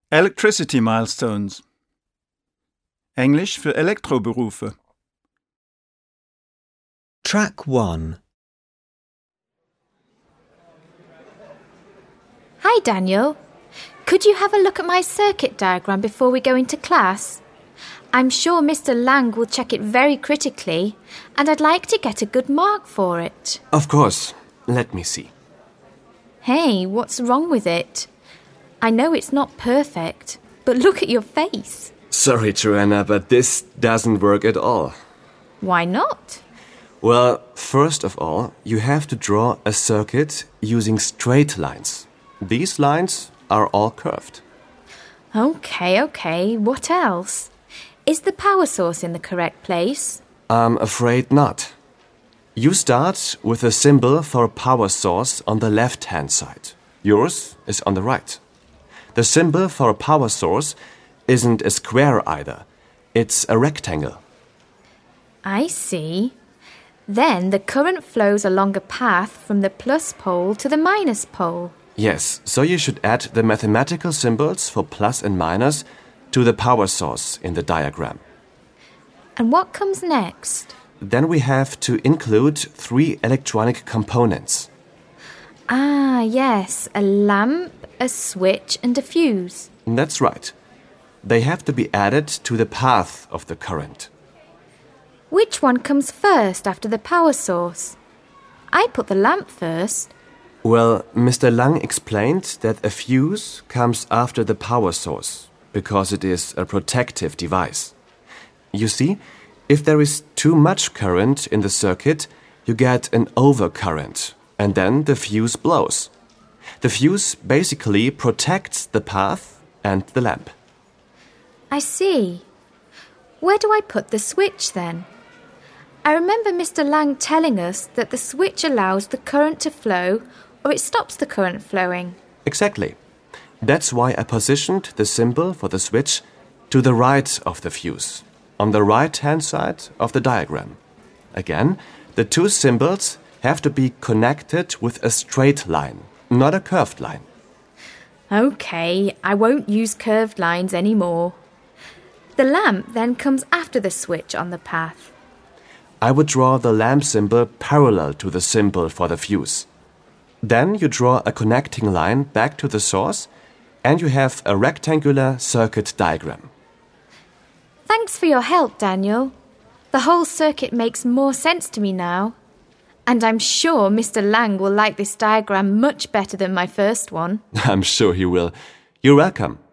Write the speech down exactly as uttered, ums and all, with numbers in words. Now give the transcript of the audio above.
Electricity milestones. Englisch für Elektroberufe. Track one. Hi, Daniel. Could you have a look at my circuit diagram before we go into class? I'm sure Mister Lang will check it very critically, and I'd like to get a good mark for it. Of course. Let me see. Hey, what's wrong with it? I know it's not perfect, but look at your face. Sorry, Joanna, but this doesn't work at all. Why not? Well, first of all, you have to draw a circuit using straight lines. These lines are all curved. Okay, okay. What else? Is the power source in the correct place? I'm afraid not. You start with a symbol for a power source on the left-hand side. Yours is on the right. The symbol for a power source isn't a square either. It's a rectangle. I see. Then the current flows along a path from the plus pole to the minus pole. Yes, so you should add the mathematical symbols for plus and minus to the power source in the diagram. And what comes next? Then we have to include three electronic components. Ah, yes, a lamp, a switch and a fuse. That's right. They have to be added to the path of the current. Which one comes first after the power source? I put the lamp first. Well, Mister Lang explained that a fuse comes after the power source because it is a protective device. You see, if there is too much current in the circuit, you get an overcurrent, and then the fuse blows. The fuse basically protects the path and the lamp. I see. Where do I put the switch then? I remember Mister Lang telling us that the switch allows the current to flow or it stops the current flowing. Exactly. That's why I positioned the symbol for the switch to the right of the fuse, on the right-hand side of the diagram. Again, the two symbols have to be connected with a straight line, not a curved line. Okay, I won't use curved lines anymore. The lamp then comes after the switch on the path. I would draw the lamp symbol parallel to the symbol for the fuse. Then you draw a connecting line back to the source, and you have a rectangular circuit diagram. Thanks for your help, Daniel. The whole circuit makes more sense to me now. And I'm sure Mister Lang will like this diagram much better than my first one. I'm sure he will. You're welcome.